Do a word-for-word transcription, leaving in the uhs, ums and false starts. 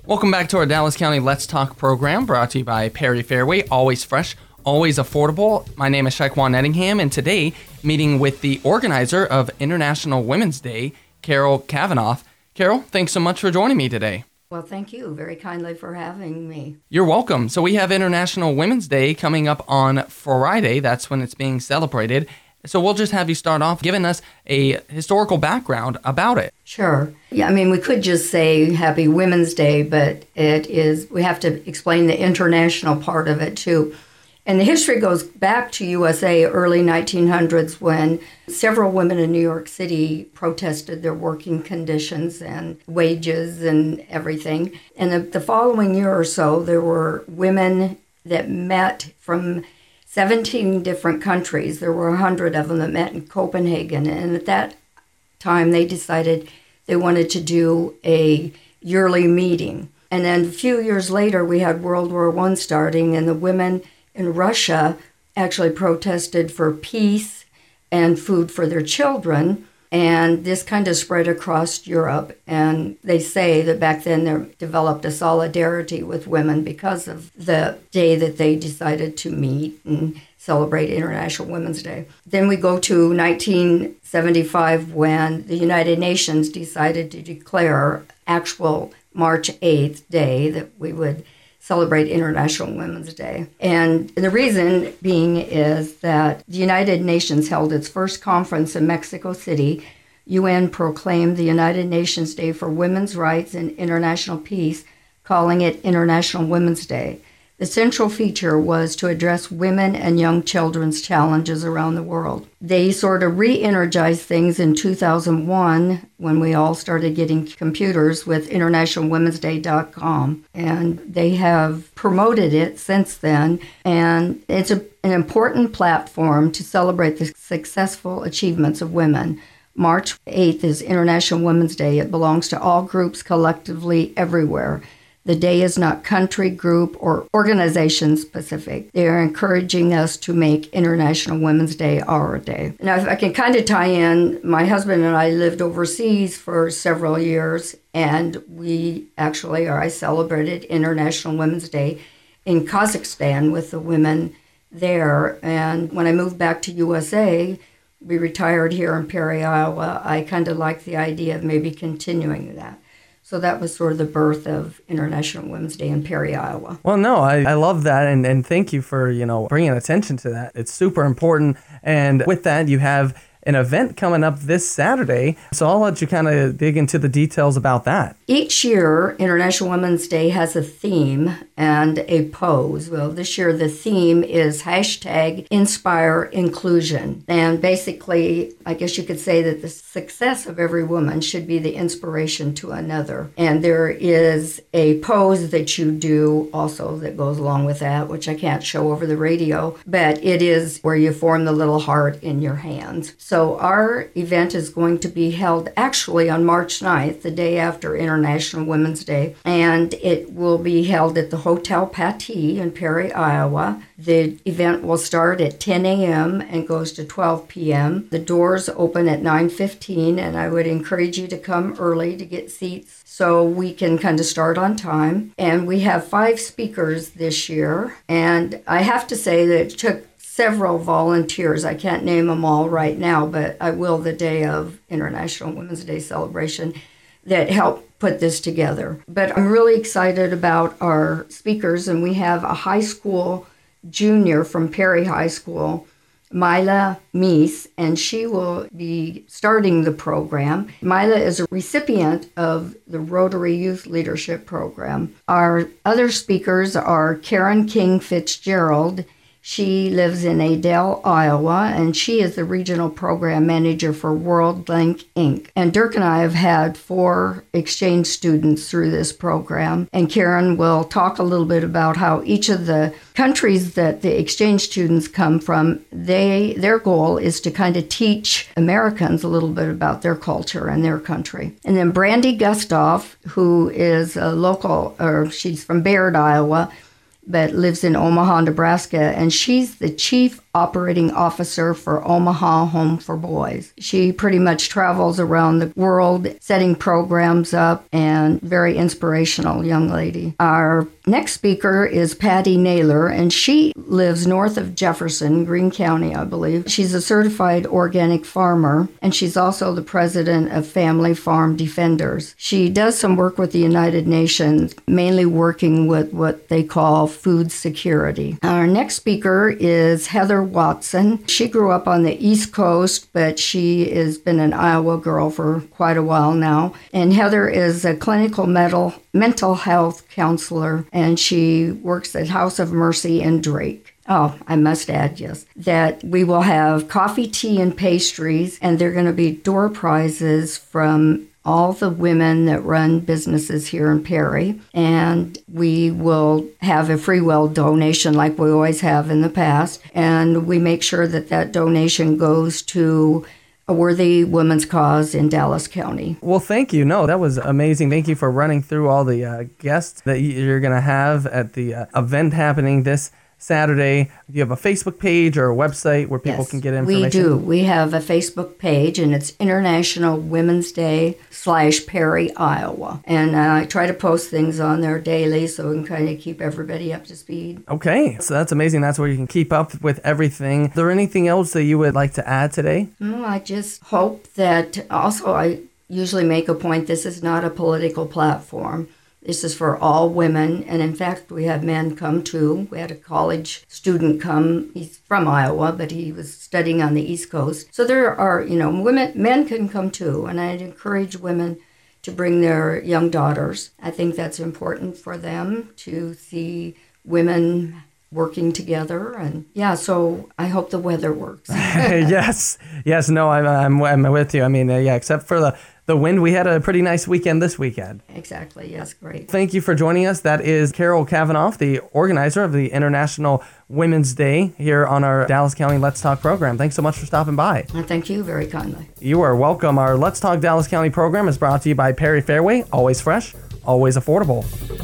Welcome back to our Dallas County Let's Talk program, brought to you by Perry Fairway. Always fresh, always affordable. My name is Shaquan Ettingham, and today, meeting with the organizer of International Women's Day, Carol Kavanaugh. Carol, thanks so much for joining me today. Well, thank you very kindly for having me. You're welcome. So we have International Women's Day coming up on Friday. That's when it's being celebrated. So we'll just have you start off giving us a historical background about it. Sure. Yeah, I mean, we could just say Happy Women's Day, but it is, we have to explain the international part of it too. And the history goes back to U S A early nineteen hundreds when several women in New York City protested their working conditions and wages and everything. And the, the following year or so, there were women that met from seventeen different countries. There were one hundred of them that met in Copenhagen. And at that time, they decided they wanted to do a yearly meeting. And then a few years later, we had World War One starting, and the women in Russia actually protested for peace and food for their children. And this kind of spread across Europe. And they say that back then they developed a solidarity with women because of the day that they decided to meet and celebrate International Women's Day. Then we go to nineteen seventy-five when the United Nations decided to declare actual March eighth day that we would celebrate International Women's Day. And the reason being is that the United Nations held its first conference in Mexico City. U N proclaimed the United Nations Day for Women's Rights and International Peace, calling it International Women's Day. The central feature was to address women and young children's challenges around the world. They sort of re-energized things in two thousand one when we all started getting computers with international women's day dot com. And they have promoted it since then. And it's a, an important platform to celebrate the successful achievements of women. March eighth is International Women's Day. It belongs to all groups collectively everywhere. The day is not country, group, or organization specific. They are encouraging us to make International Women's Day our day. Now, if I can kind of tie in, my husband and I lived overseas for several years, and we actually, or I celebrated International Women's Day in Kazakhstan with the women there. And when I moved back to U S A, we retired here in Perry, Iowa. I kind of liked the idea of maybe continuing that. So that was sort of the birth of International Women's Day in Perry, Iowa. Well, no, I, I love that, and, and thank you for, you know, bringing attention to that. It's super important, and with that, you have an event coming up this Saturday, so I'll let you kind of dig into the details about that. Each year, International Women's Day has a theme and a pose. Well, this year the theme is hashtag Inspire Inclusion. And basically, I guess you could say that the success of every woman should be the inspiration to another. And there is a pose that you do also that goes along with that, which I can't show over the radio, but it is where you form the little heart in your hands. So our event is going to be held actually on March ninth, the day after International Women's Day, and it will be held at the Hotel Patee in Perry, Iowa. The event will start at ten a.m. and goes to twelve p.m. The doors open at nine fifteen, and I would encourage you to come early to get seats so we can kind of start on time. And we have five speakers this year, and I have to say that it took several volunteers. I can't name them all right now, but I will the day of International Women's Day celebration that helped put this together. But I'm really excited about our speakers, and we have a high school junior from Perry High School, Mila Meese, and she will be starting the program. Mila is a recipient of the Rotary Youth Leadership Program. Our other speakers are Karen King Fitzgerald. She lives in Adel, Iowa, and she is the Regional Program Manager for WorldLink, Incorporated. And Dirk and I have had four exchange students through this program, and Karen will talk a little bit about how each of the countries that the exchange students come from, they their goal is to kind of teach Americans a little bit about their culture and their country. And then Brandy Gustav, who is a local, or she's from Baird, Iowa, but lives in Omaha, Nebraska, and she's the Chief operating officer for Omaha Home for Boys. She pretty much travels around the world setting programs up, and very inspirational young lady. Our next speaker is Patty Naylor, and she lives north of Jefferson, Greene County, I believe. She's a certified organic farmer, and she's also the president of Family Farm Defenders. She does some work with the United Nations, mainly working with what they call food security. Our next speaker is Heather Watson. She grew up on the East Coast, but she has been an Iowa girl for quite a while now. And Heather is a clinical mental, mental health counselor, and she works at House of Mercy in Drake. Oh, I must add, yes, that we will have coffee, tea, and pastries, and they're going to be door prizes from all the women that run businesses here in Perry. And we will have a free will donation like we always have in the past. And we make sure that that donation goes to a worthy women's cause in Dallas County. Well, thank you. No, that was amazing. Thank you for running through all the uh, guests that you're going to have at the uh, event happening this Saturday. Do you have a Facebook page or a website where people yes, can get information? We do. We have a Facebook page, and it's International Women's Day slash Perry, Iowa. And uh, I try to post things on there daily so we can kind of keep everybody up to speed. Okay, so that's amazing. That's where you can keep up with everything. Is there anything else that you would like to add today? No, I just hope that also I usually make a point, this is not a political platform. This is for all women, and in fact, we have men come too. We had a college student come. He's from Iowa, but he was studying on the East Coast. So there are, you know, women, men can come too, and I'd encourage women to bring their young daughters. I think that's important for them to see women working together, and yeah, so I hope the weather works. yes, yes, no, I'm, I'm, I'm with you. I mean, uh, yeah, except for the The wind, we had a pretty nice weekend this weekend. Exactly, yes, great. Thank you for joining us. That is Carol Kavanaugh, the organizer of the International Women's Day here on our Dallas County Let's Talk program. Thanks so much for stopping by. And thank you very kindly. You are welcome. Our Let's Talk Dallas County program is brought to you by Perry Fairway. Always fresh, always affordable.